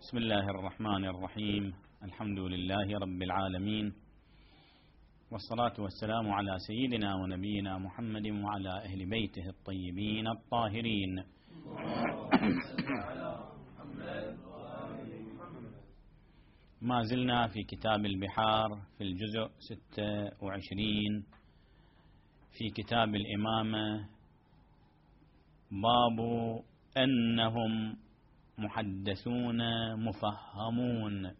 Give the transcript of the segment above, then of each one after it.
بسم الله الرحمن الرحيم. الحمد لله رب العالمين، والصلاة والسلام على سيدنا ونبينا محمد وعلى أهل بيته الطيبين الطاهرين. ما زلنا في كتاب البحار في الجزء 26 في كتاب الإمامة، باب أنهم محدثون مفهمون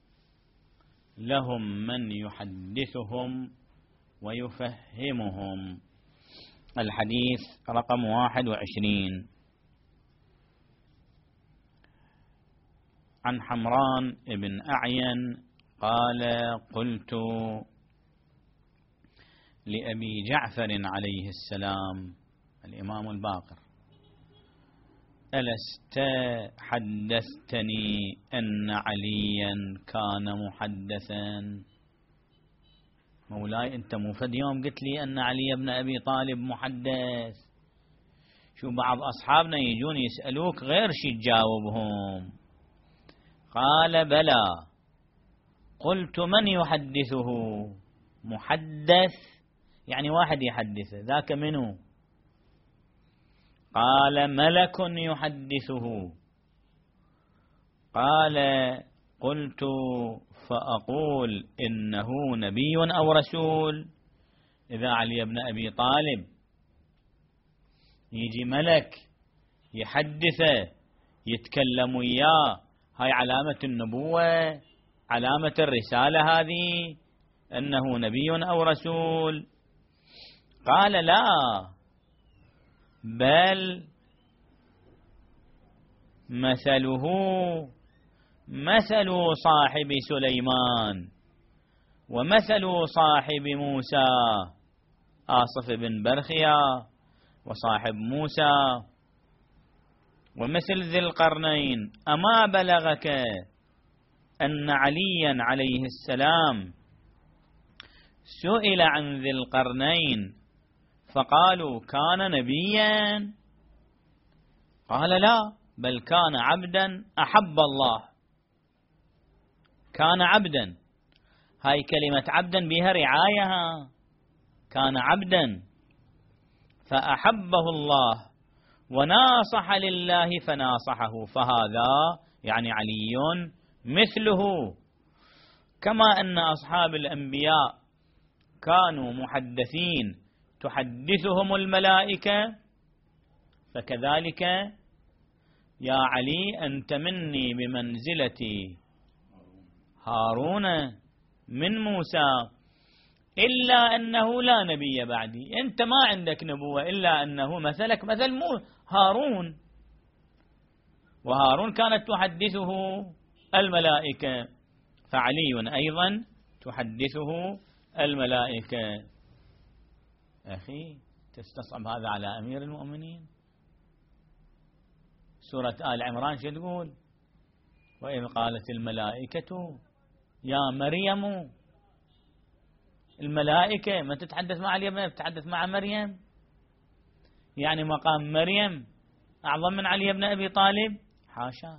لهم من يحدثهم ويفهمهم. الحديث رقم 21. عن حمران بن أعين قال: قلت لأبي جعفر عليه السلام الإمام الباقر: ألست حدثتني أن عليا كان محدثا؟ مولاي أنت مو فد يوم قلت لي أن علي بن أبي طالب محدث؟ شو بعض أصحابنا يجون يسألوك غير شي تجاوبهم. قال: بلى. قلت: من يحدثه؟ محدث يعني واحد يحدثه، ذاك منه؟ قال: ملك يحدثه. قال: قلت: فأقول إنه نبي أو رسول؟ إذا علي بن أبي طالب يجي ملك يحدثه يتكلم وياه، هاي علامة النبوة، علامة الرسالة هذه، أنه نبي أو رسول؟ قال: لا، بل مثله مثل صاحب سليمان ومثل صاحب موسى، آصف بن برخيا وصاحب موسى، ومثل ذي القرنين. أما بلغك أن عليا عليه السلام سئل عن ذي القرنين فقالوا كان نبيا؟ قال: لا، بل كان عبدا أحب الله. كان عبدا، هاي كلمة عبدا بها رعاية، كان عبدا فأحبه الله وناصح لله فناصحه، فهذا يعني علي مثله. كما أن أصحاب الأنبياء كانوا محدثين تحدثهم الملائكة، فكذلك يا علي أنت مني بمنزلة هارون من موسى، إلا أنه لا نبي بعدي. أنت ما عندك نبوة إلا أنه مثلك مثل هارون، وهارون كانت تحدثه الملائكة، فعلي أيضا تحدثه الملائكة. أخي تستصعب هذا على أمير المؤمنين. سورة آل عمران شو تقول؟ وإذ قالت الملائكة يا مريم. الملائكة ما تتحدث مع علي، تتحدث مع مريم، يعني مقام مريم أعظم من علي بن أبي طالب؟ حاشا.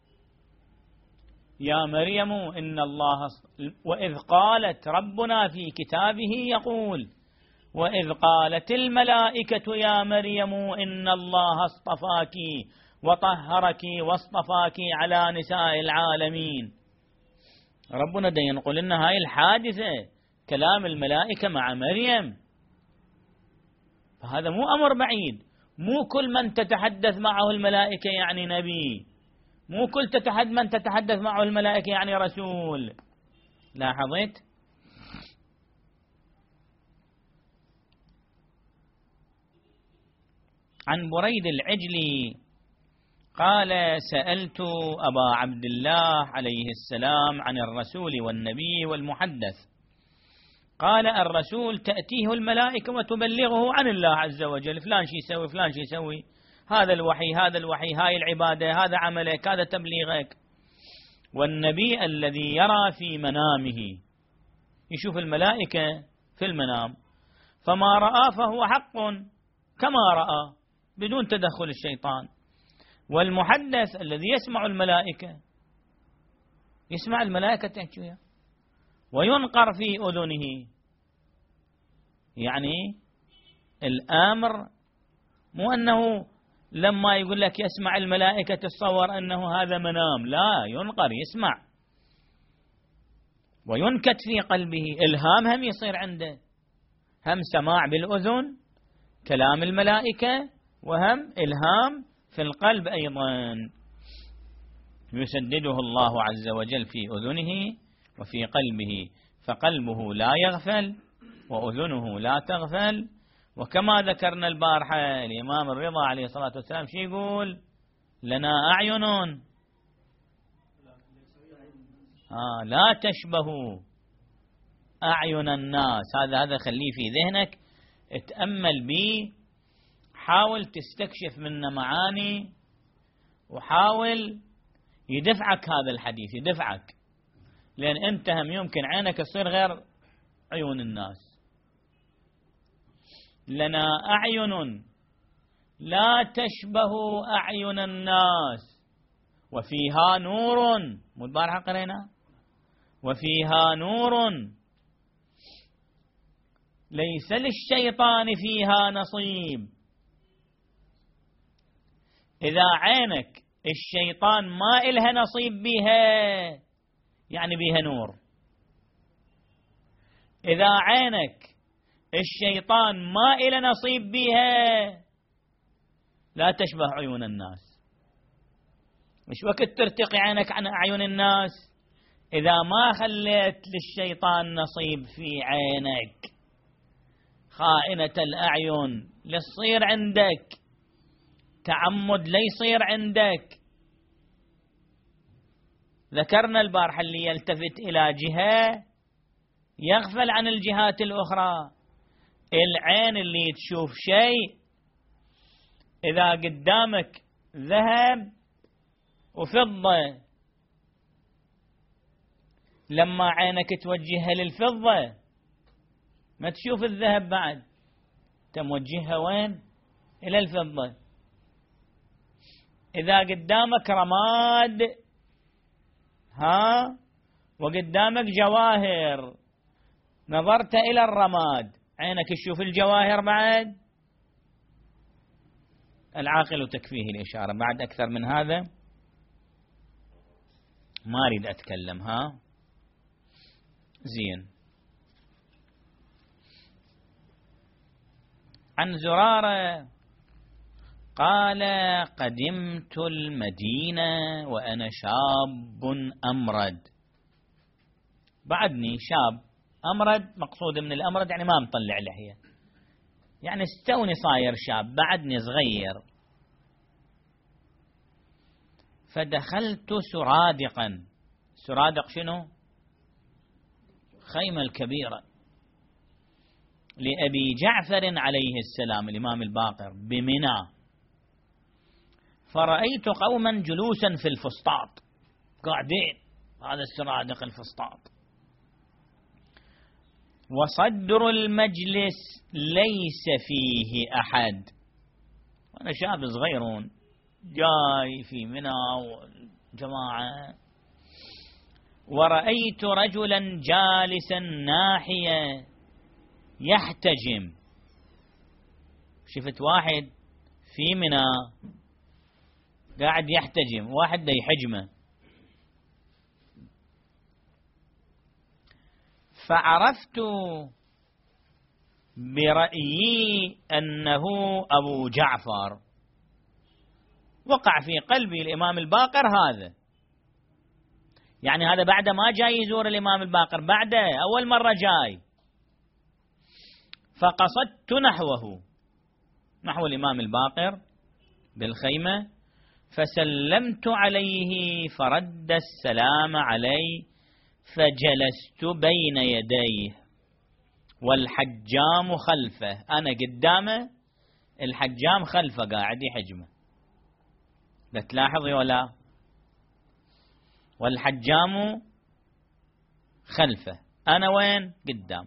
يا مريم إن الله وإذ قالت ربنا في كتابه يقول: وإذ قالت الملائكة يا مريم إن الله اصطفاك وطهرك واصطفاك على نساء العالمين. ربنا دا ينقل لنا هاي الحادثة، كلام الملائكة مع مريم، فهذا مو أمر بعيد. مو كل من تتحدث معه الملائكة يعني نبي، مو كل من تتحدث معه الملائكة يعني رسول. لاحظت؟ عن بريد العجلي قال: سألت أبا عبد الله عليه السلام عن الرسول والنبي والمحدث. قال: الرسول تأتيه الملائكة وتبلغه عن الله عز وجل، فلان شي يسوي فلان شي يسوي، هذا الوحي هذا الوحي، هاي العبادة، هذا عملك، هذا تبليغك. والنبي الذي يرى في منامه، يشوف الملائكة في المنام، فما رأى فهو حق كما رأى بدون تدخل الشيطان. والمحدث الذي يسمع الملائكة يسمع الملائكة تحكي وياه، وينقر في أذنه. يعني الأمر مو أنه لما يقول لك يسمع الملائكة تتصور أنه هذا منام، لا، ينقر، يسمع وينكت في قلبه. إلهام هم يصير عنده، هم سماع بالأذن كلام الملائكة، وهم إلهام في القلب أيضا. يسدده الله عز وجل في أذنه وفي قلبه، فقلبه لا يغفل وأذنه لا تغفل. وكما ذكرنا البارحة الإمام الرضا عليه الصلاة والسلام شو يقول؟ لنا أعين لا تشبه أعين الناس. هذا خليه في ذهنك، اتأمل به، حاول تستكشف منه معاني، وحاول يدفعك هذا الحديث، يدفعك، لأن أنت هم يمكن عينك تصير غير عيون الناس. لنا أعين لا تشبه أعين الناس وفيها نور، مو البارحة قرينا؟ وفيها نور ليس للشيطان فيها نصيب. إذا عينك الشيطان ما إلها نصيب بها، يعني بها نور. إذا عينك الشيطان ما إلها نصيب بها، لا تشبه عيون الناس. مش وقت ترتقي عينك عن أعين الناس إذا ما خليت للشيطان نصيب في عينك. خائنة الأعين ليصير عندك، تعمد ليصير عندك. ذكرنا البارحة اللي يلتفت إلى جهة يغفل عن الجهات الأخرى. العين اللي تشوف شيء، إذا قدامك ذهب وفضة، لما عينك توجهها للفضة ما تشوف الذهب بعد، تموجهها وين؟ إلى الفضة. إذا قدامك رماد وقدامك جواهر، نظرت إلى الرماد، عينك تشوف الجواهر بعد. العاقل تكفيه الإشارة، بعد أكثر من هذا ما أريد أتكلم. زين. عن زرارة قال: قدمت المدينة وأنا شاب أمرد. بعدني شاب أمرد، مقصود من الأمرد يعني ما مطلع لحية، يعني استوني صاير شاب، بعدني صغير. فدخلت سرادقا. سرادق شنو؟ خيمة الكبيرة لأبي جعفر عليه السلام الإمام الباقر بمنى. فرأيت قوما جلوسا في الفسطاط، قاعدين، هذا السرادق الفسطاط، وصدر المجلس ليس فيه أحد. وأنا شاب صغيرون جاي في منى وجماعة. ورأيت رجلا جالسا ناحية يحتجم. شفت واحد في منى قاعد يحتجم، واحد دا يحجمه. فعرفت برأيي أنه أبو جعفر. وقع في قلبي الإمام الباقر هذا، يعني هذا بعد ما جاي يزور الإمام الباقر، بعد أول مرة جاي. فقصدت نحو الإمام الباقر بالخيمة، فسلمت عليه فرد السلام علي، فجلست بين يديه والحجام خلفه. أنا قدامه، الحجام خلفه قاعد يحجمه. لا تلاحظي ولا؟ والحجام خلفه، أنا وين؟ قدام.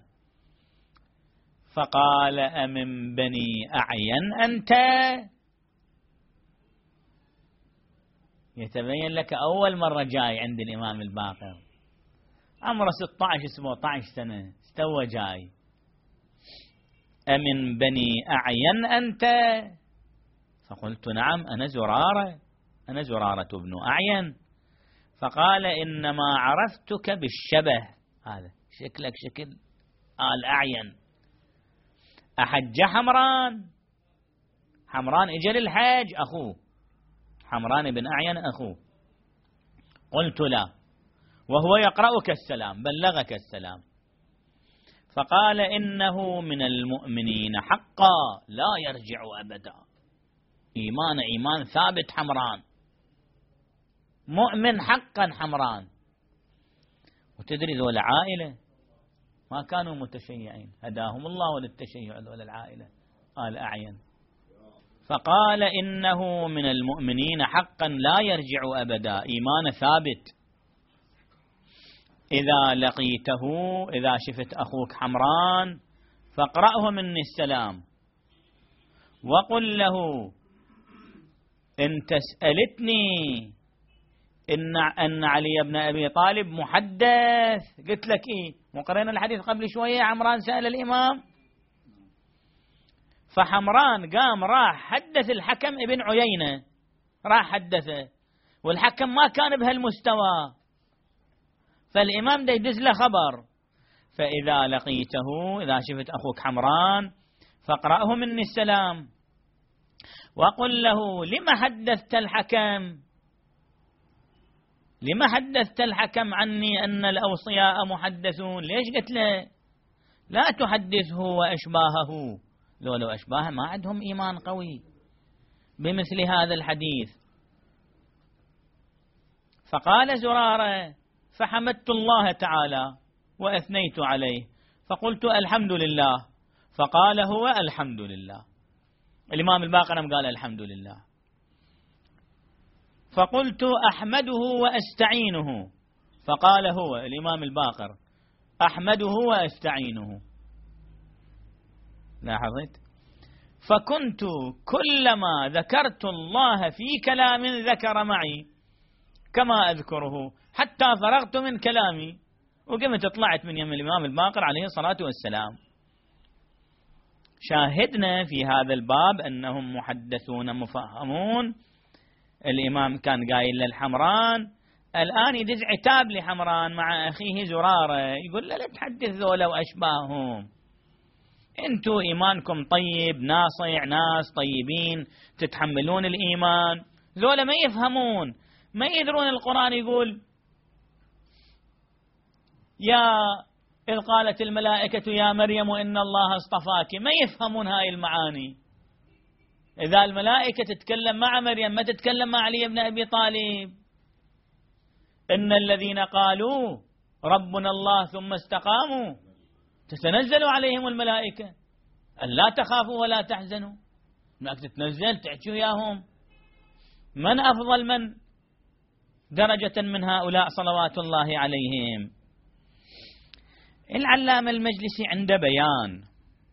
فقال: أمن بني أعين أنت؟ يتبين لك أول مرة جاي عند الإمام الباقر، عمره 16-17 سنة استوى جاي. أمن بني أعين أنت؟ فقلت نعم أنا زرارة بن أعين. فقال إنما عرفتك بالشبه، هذا شكلك شكل آل أعين. أحج حمران إجل الحج أخوه، حمران بن أعين أخوه. قلت لا، وهو يقرأك السلام، بلغك السلام. فقال إنه من المؤمنين حقا لا يرجع أبدا، إيمان ثابت حمران، مؤمن حقا حمران. وتدري ذول العائلة ما كانوا متشيعين، هداهم الله للتشيع ذول العائلة آل أعين. فقال إنه من المؤمنين حقا لا يرجع أبدا، إيمان ثابت. إذا لقيته، إذا شفت أخوك حمران فاقرأه مني السلام، وقل له إن تسألتني إن علي بن أبي طالب محدث. قلت لك إيه، مقرين الحديث قبل شوية، عمران سأل الإمام، فحمران قام راح حدث الحكم ابن عيينة، راح حدثه، والحكم ما كان بهالمستوى، فالإمام دا يدز له خبر. فإذا لقيته، إذا شفت أخوك حمران فاقرأه مني السلام، وقل له لما حدثت الحكم، لما حدثت الحكم عني أن الأوصياء محدثون؟ ليش قلت له لا تحدثه وأشباهه؟ لو أشباهه ما عندهم إيمان قوي بمثل هذا الحديث. فقال زرارة فحمدت الله تعالى وأثنيت عليه، فقلت الحمد لله. فقال هو الحمد لله. الإمام الباقر قال الحمد لله. فقلت أحمده وأستعينه، فقال هو الإمام الباقر أحمده وأستعينه. لاحظت؟ فكنت كلما ذكرت الله في كلام ذكر معي كما أذكره حتى فرغت من كلامي وقمت طلعت من يم الإمام الباقر عليه الصلاة والسلام. شاهدنا في هذا الباب أنهم محدثون مفهمون. الإمام كان قايل للحمران، الآن يدز عتاب لحمران مع أخيه زرارة، يقول له لا تحدث ذولا وأشباههم، أنتوا إيمانكم طيب، ناصع، ناس طيبين تتحملون الإيمان، ذولا ما يفهمون، ما يدرون القرآن يقول يا إذ قالت الملائكة يا مريم إن الله اصطفاك، ما يفهمون هاي المعاني. إذا الملائكة تتكلم مع مريم ما تتكلم مع علي بن أبي طالب. إن الذين قالوا ربنا الله ثم استقاموا تتنزل عليهم الملائكة ألا تخافوا ولا تحزنوا. الملائكة تتنزل تحكي وياهم. من أفضل من درجة من هؤلاء صلوات الله عليهم؟ العلامة المجلسي عنده بيان،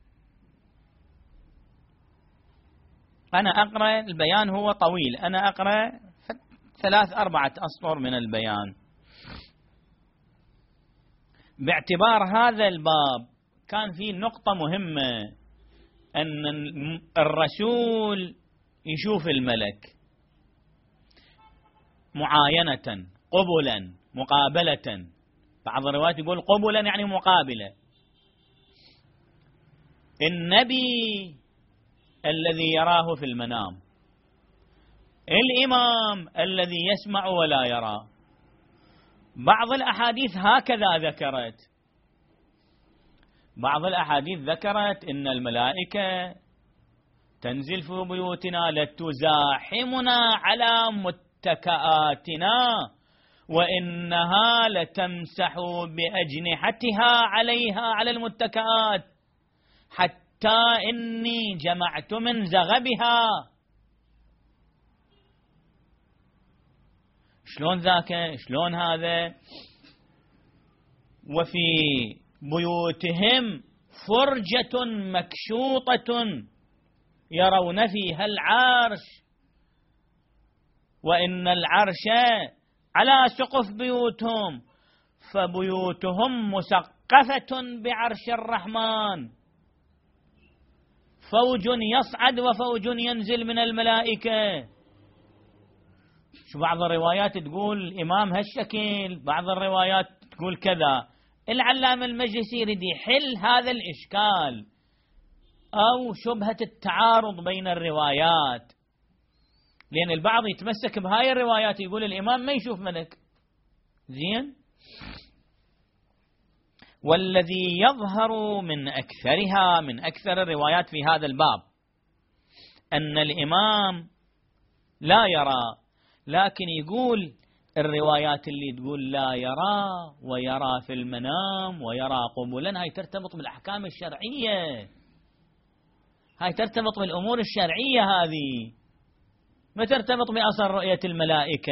أنا أقرأ البيان، هو طويل، أنا أقرأ 3-4 أسطر من البيان. باعتبار هذا الباب كان فيه نقطة مهمة، أن الرسول يشوف الملك معاينة، قبلا، مقابلة. بعض الروايات يقول قبلا يعني مقابلة. النبي الذي يراه في المنام، الإمام الذي يسمع ولا يرى. بعض الأحاديث هكذا ذكرت، بعض الأحاديث ذكرت إن الملائكة تنزل في بيوتنا لتزاحمنا على متكآتنا وإنها لتمسح بأجنحتها عليها على المتكآت حتى إني جمعت من زغبها. شلون ذاك؟ شلون هذا؟ وفي بيوتهم فرجة مكشوطة يرون فيها العرش. وإن العرش على سقف بيوتهم، فبيوتهم مسقفة بعرش الرحمن، فوج يصعد وفوج ينزل من الملائكة. شو بعض الروايات تقول الإمام هالشكل، بعض الروايات تقول كذا. العلامة المجلسي يريد يحل هذا الإشكال أو شبهة التعارض بين الروايات، لأن البعض يتمسك بهاي الروايات يقول الإمام ما يشوف ملك. زين، والذي يظهر من أكثرها، من أكثر الروايات في هذا الباب، أن الإمام لا يرى، لكن يقول الروايات اللي تقول لا يرى ويرى في المنام ويرى قبولا، هاي ترتبط بالأحكام الشرعية، هاي ترتبط بالأمور الشرعية، هذه ما ترتبط بأصل رؤية الملائكة.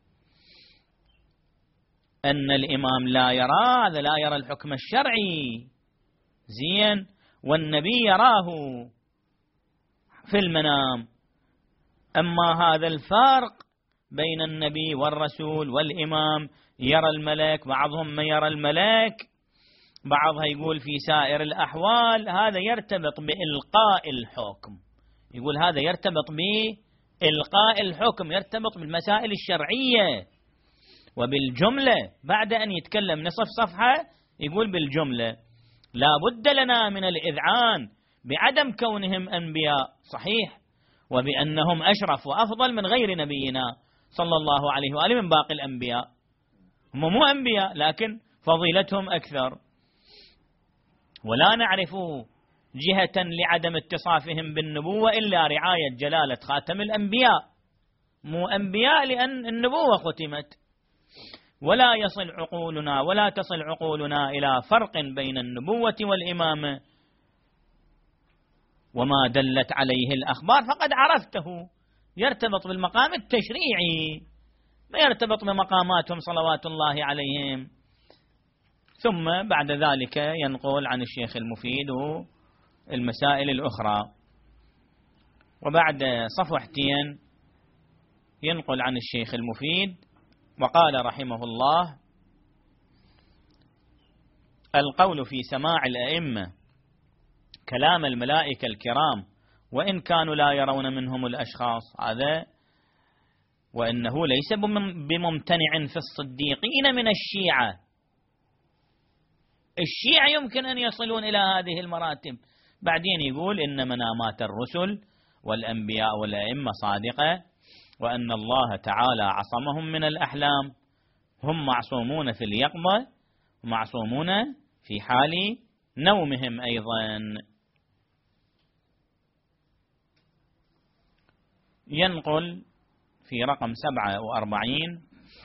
أن الإمام لا يرى، هذا لا يرى الحكم الشرعي. زين، والنبي يراه في المنام. أما هذا الفرق بين النبي والرسول والإمام، يرى الملك، بعضهم ما يرى الملك، بعضها يقول في سائر الأحوال، هذا يرتبط بإلقاء الحكم، يقول هذا يرتبط بإلقاء الحكم، يرتبط بالمسائل الشرعية. وبالجملة بعد أن يتكلم نصف صفحة يقول بالجملة لا بد لنا من الإذعان بعدم كونهم أنبياء، صحيح، وبأنهم أشرف وأفضل من غير نبينا صلى الله عليه وآله من باقي الأنبياء. هم مو أنبياء لكن فضيلتهم أكثر، ولا نعرف جهة لعدم اتصافهم بالنبوة إلا رعاية جلالة خاتم الأنبياء. مو أنبياء لأن النبوة ختمت. ولا يصل عقولنا ولا تصل عقولنا إلى فرق بين النبوة والإمامة، وما دلت عليه الأخبار فقد عرفته، يرتبط بالمقام التشريعي، ما يرتبط بمقاماتهم صلوات الله عليهم. ثم بعد ذلك ينقل عن الشيخ المفيد المسائل الأخرى، وبعد صفحتين ينقل عن الشيخ المفيد وقال رحمه الله: القول في سماع الأئمة كلام الملائكة الكرام وإن كانوا لا يرون منهم الأشخاص، هذا وإنه ليس بممتنع في الصديقين من الشيعة. الشيعة يمكن أن يصلون إلى هذه المراتب. بعدين يقول إن منامات الرسل والأنبياء والأئمة صادقة، وأن الله تعالى عصمهم من الأحلام، هم معصومون في اليقظة ومعصومون في حال نومهم أيضا. ينقل في رقم 47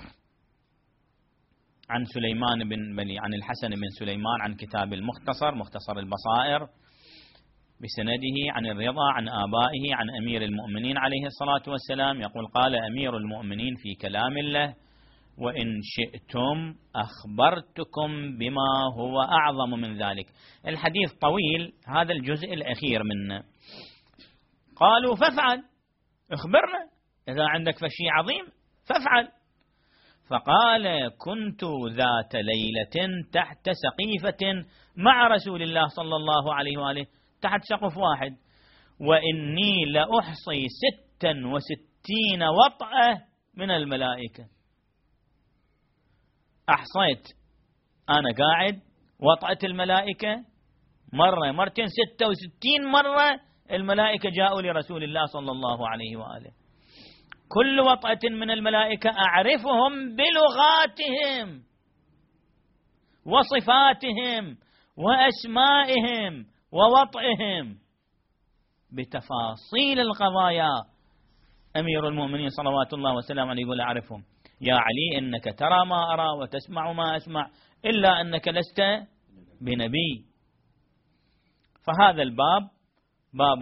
عن سليمان بن بلي عن الحسن بن سليمان عن كتاب المختصر، مختصر البصائر، بسنده عن الرضا عن آبائه عن أمير المؤمنين عليه الصلاة والسلام يقول: قال أمير المؤمنين في كلام الله: وإن شئتم أخبرتكم بما هو أعظم من ذلك. الحديث طويل، هذا الجزء الأخير منه. قالوا: فافعل، اخبرنا إذا عندك فشي عظيم فافعل. فقال: كنت ذات ليلة تحت سقيفة مع رسول الله صلى الله عليه وآله، تحت سقف واحد، وإني لأحصي 66 وطأة من الملائكة. أحصيت أنا قاعد وطأة الملائكة مرة مرتين، 66 مرة الملائكة جاءوا لرسول الله صلى الله عليه وآله. كل وطأة من الملائكة أعرفهم بلغاتهم وصفاتهم وأسمائهم ووطئهم بتفاصيل القضايا. أمير المؤمنين صلوات الله وسلامه عليه يقول: أعرفهم يا علي، إنك ترى ما أرى وتسمع ما أسمع، إلا أنك لست بنبي. فهذا الباب باب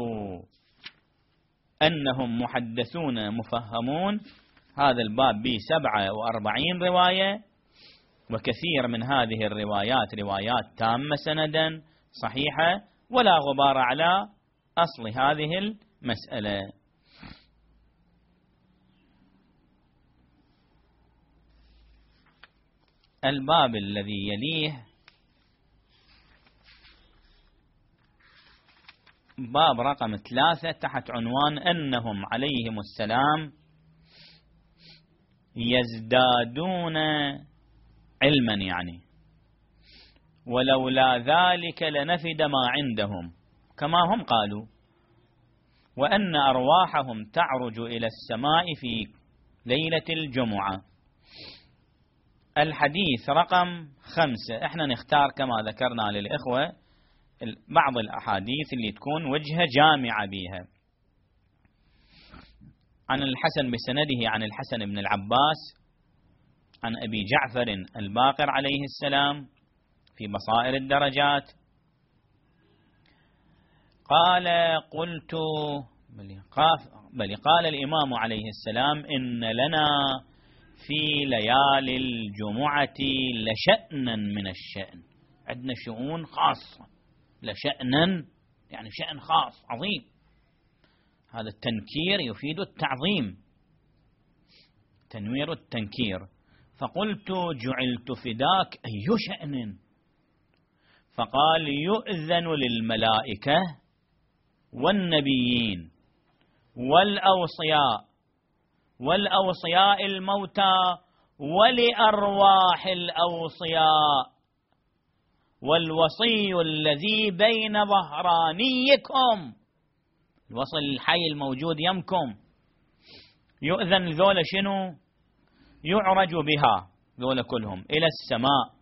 أنهم محدثون مفهمون، هذا الباب به 47 رواية، وكثير من هذه الروايات روايات تامة سندا صحيحة ولا غبار على أصل هذه المسألة. الباب الذي يليه باب رقم 3 تحت عنوان أنهم عليهم السلام يزدادون علما، يعني ولولا ذلك لنفد ما عندهم كما هم قالوا، وأن أرواحهم تعرج إلى السماء في ليلة الجمعة. الحديث رقم 5. احنا نختار كما ذكرنا للإخوة بعض الأحاديث اللي تكون وجهة جامعة بها. عن الحسن بسنده عن الحسن بن العباس عن أبي جعفر الباقر عليه السلام في بصائر الدرجات قال قلت قال الإمام عليه السلام إن لنا في ليالي الجمعة لشأنا من الشأن، عندنا شؤون خاصة، لشأنا يعني شأن خاص عظيم، هذا التنكير يفيد التعظيم، تنوير التنكير. فقلت جعلت فداك أي شأن؟ فقال يؤذن للملائكة والنبيين والأوصياء الموتى ولأرواح الأوصياء والوصي الذي بين ظهرانيكم، الوصي الحي الموجود يمكم، يؤذن ذولا شنو؟ يعرج بها ذولا كلهم إلى السماء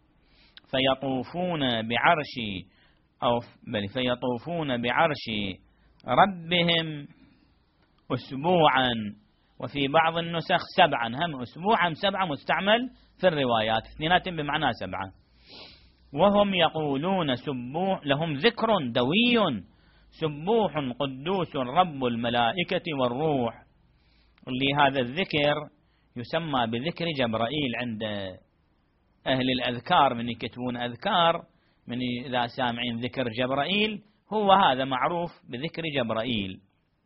فيطوفون بعرش ربهم أسبوعا، وفي بعض النسخ 7، هم أسبوعا 7 مستعمل في الروايات، 2 بمعنى 7. وهم يقولون سبوح، لهم ذكر دوي سبوح قدوس رب الملائكة والروح، اللي هذا الذكر يسمى بذكر جبرائيل عند أهل الأذكار، من يكتبون أذكار من إذا سامعين ذكر جبرائيل هو هذا معروف بذكر جبرائيل.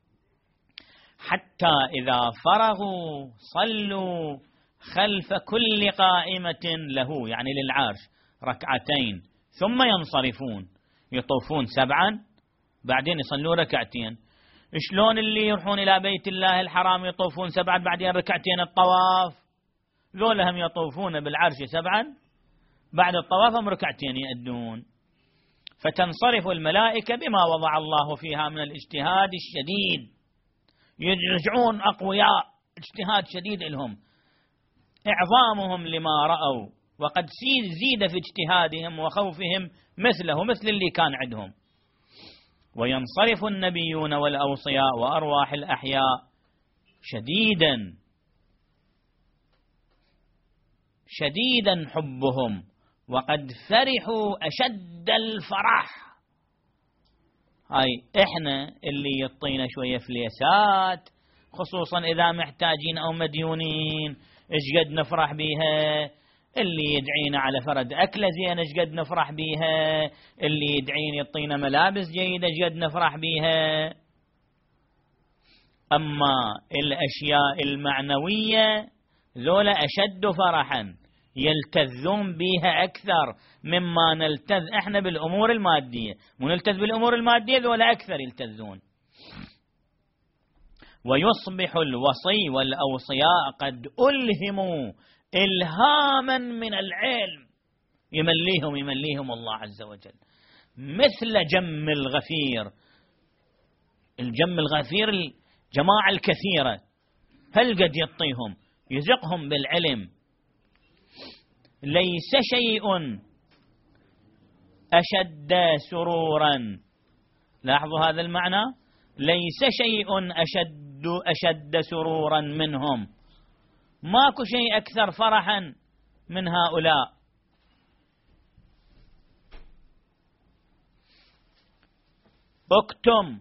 حتى إذا فرغوا صلوا خلف كل قائمة له، يعني للعرش 2 ثم ينصرفون، يطوفون 7 بعدين يصلوا 2. شلون اللي يروحون إلى بيت الله الحرام يطوفون 7 بعدين 2 الطواف؟ ذولهم يطوفون بالعرش 7 بعد الطواف هم 2 يأدون. فتنصرف الملائكة بما وضع الله فيها من الاجتهاد الشديد، يرجعون أقوياء، اجتهاد شديد لهم، إعظامهم لما رأوا، وقد زيد في اجتهادهم وخوفهم مثله مثل اللي كان عندهم. وينصرف النبيون والأوصياء وأرواح الأحياء شديدا حبهم، وقد فرحوا أشد الفرح. هاي إحنا اللي يعطينا شوية فليسات، خصوصا إذا محتاجين أو مديونين، إيش قد نفرح بيها. اللي يدعينا على فرد أكلة زين إيش قد نفرح بيها، اللي يدعين يعطينا ملابس جيدة إيش قد نفرح بيها. أما الأشياء المعنوية ذولا أشد فرحا، يلتذون بها أكثر مما نلتذ إحنا بالأمور المادية، ونلتذ بالأمور المادية ذولا أكثر يلتذون. ويصبح الوصي والأوصياء قد ألهموا إلهاما من العلم، يمليهم الله عز وجل، مثل جم الغفير. الجم الغفير الجماعة الكثيرة هل قد يعطيهم يزقهم بالعلم. ليس شيء أشد سرورا، لاحظوا هذا المعنى، ليس شيء أشد سرورا منهم، ماكو شيء أكثر فرحا من هؤلاء. اكتم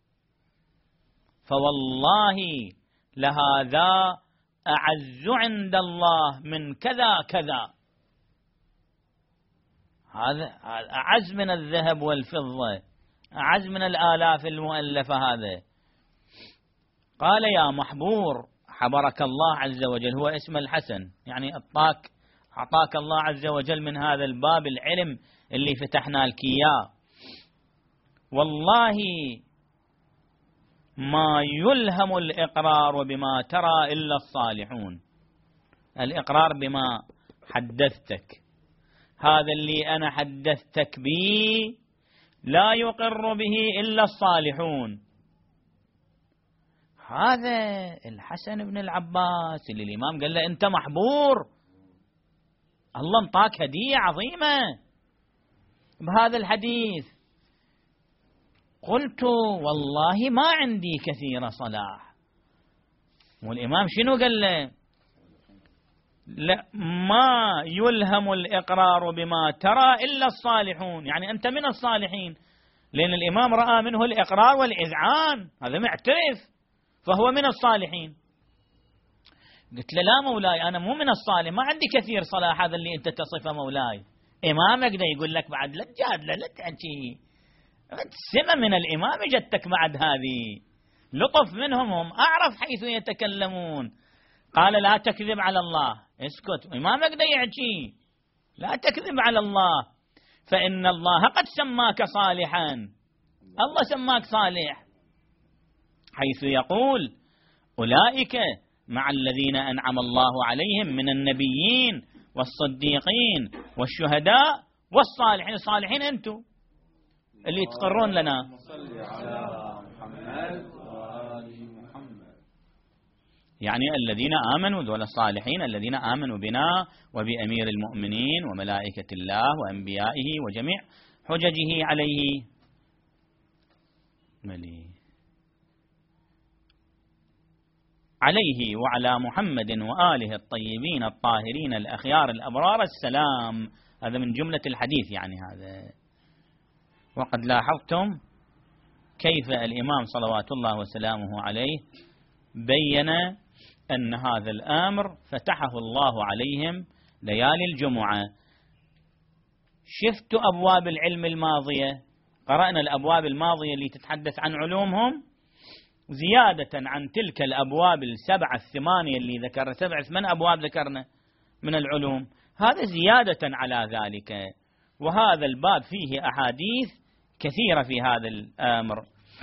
فوالله لهذا أعز عند الله من كذا كذا، هذا أعز من الذهب والفضة، أعز من الآلاف المؤلفة. هذا قال يا محبور، حبرك الله عز وجل، هو اسم الحسن، يعني أعطاك أعطاك الله عز وجل من هذا الباب العلم اللي فتحنا لك إياه. والله ما يلهم الإقرار بما ترى إلا الصالحون. الإقرار بما حدثتك، هذا اللي أنا حدثتك به لا يقر به إلا الصالحون. هذا الحسن بن العباس اللي الإمام قال له أنت محبور، الله انطاك هدية عظيمة بهذا الحديث. قلت والله ما عندي كثير صلاح. والإمام شنو قال له؟ لا، ما يلهم الإقرار بما ترى إلا الصالحون، يعني أنت من الصالحين، لأن الإمام رأى منه الإقرار والإذعان، هذا معترف فهو من الصالحين. قلت له لا مولاي، أنا مو من الصالح، ما عندي كثير صلاح هذا اللي أنت تصفه مولاي. إمامك ده يقول لك بعد لا تجادله لا تحكي، السمة من الإمام جتك بعد هذه، لطف منهم، هم أعرف حيث يتكلمون. قال لا تكذب على الله، اسكت، إمامك ده يحكي لا تكذب على الله، فإن الله قد سماك صالحا، الله سماك صالح، حيث يقول أولئك مع الذين أنعم الله عليهم من النبيين والصديقين والشهداء والصالحين. الصالحين أنتم اللي تقرون لنا. يعني الذين آمنوا، دول الصالحين الذين آمنوا بنا وبأمير المؤمنين وملائكة الله وأنبيائه وجميع حججه عليه وعلى محمد وآله الطيبين الطاهرين الأخيار الأبرار السلام. هذا من جملة الحديث يعني هذا. وقد لاحظتم كيف الإمام صلوات الله وسلامه عليه بين أن هذا الأمر فتحه الله عليهم ليالي الجمعة. شفت أبواب العلم الماضية، قرأنا الأبواب الماضية اللي تتحدث عن علومهم زيادة عن تلك الأبواب السبعة الثمانية اللي ذكرنا، 7 أبواب ذكرنا من العلوم، هذا زيادة على ذلك. وهذا الباب فيه أحاديث كثيرة في هذا الأمر،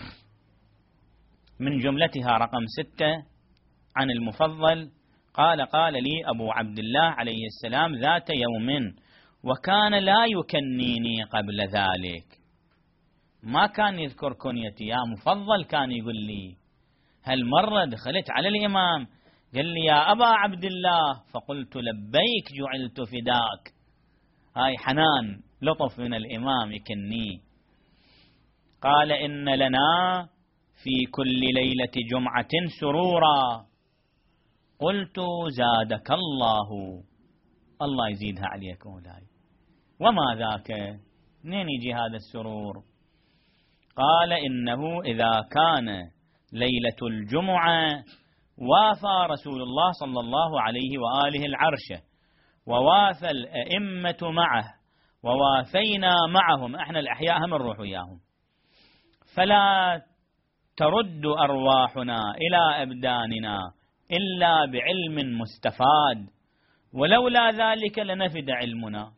من جملتها رقم 6 عن المفضل قال لي أبو عبد الله عليه السلام ذات يوم وكان لا يكنيني قبل ذلك، ما كان يذكر كنيتي، يا مفضل كان يقول لي. هالمرة دخلت على الإمام قال لي يا أبا عبد الله، فقلت لبيك جعلت فداك. هاي حنان لطف من الإمام يكنيه. قال إن لنا في كل ليلة جمعة سرورا. قلت زادك الله، الله يزيدها عليك مولاي، وما ذاك، منين يجي هذا السرور؟ قال إنه إذا كان ليلة الجمعة وافى رسول الله صلى الله عليه وآله العرش، ووافى الأئمة معه، ووافينا معهم، احنا الأحياء هم نروح وياهم، فلا ترد أرواحنا إلى أبداننا إلا بعلم مستفاد، ولولا ذلك لنفد علمنا.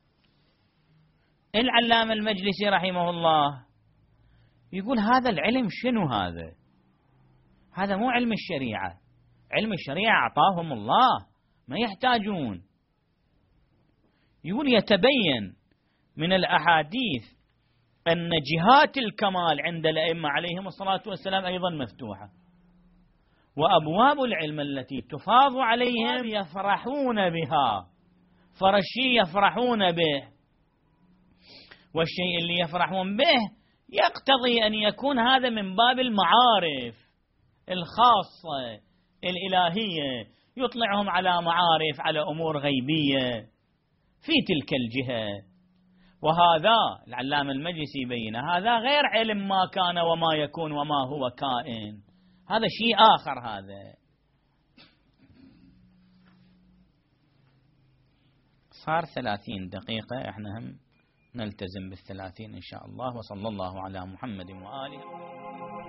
العلامة المجلسي رحمه الله يقول هذا العلم شنو هذا؟ هذا مو علم الشريعة، علم الشريعة أعطاهم الله ما يحتاجون. يقول يتبين من الأحاديث أن جهات الكمال عند الأئمة عليهم الصلاة والسلام أيضا مفتوحة، وأبواب العلم التي تفاض عليهم يفرحون بها، فرشي يفرحون به، والشيء اللي يفرحون به يقتضي أن يكون هذا من باب المعارف الخاصة الإلهية، يطلعهم على معارف، على أمور غيبية في تلك الجهة. وهذا العلامة المجلسي يبين هذا غير علم ما كان وما يكون وما هو كائن، هذا شيء آخر. هذا صار 30 دقيقة، احنا هم نلتزم بال30 إن شاء الله. وصلى الله على محمد وآله.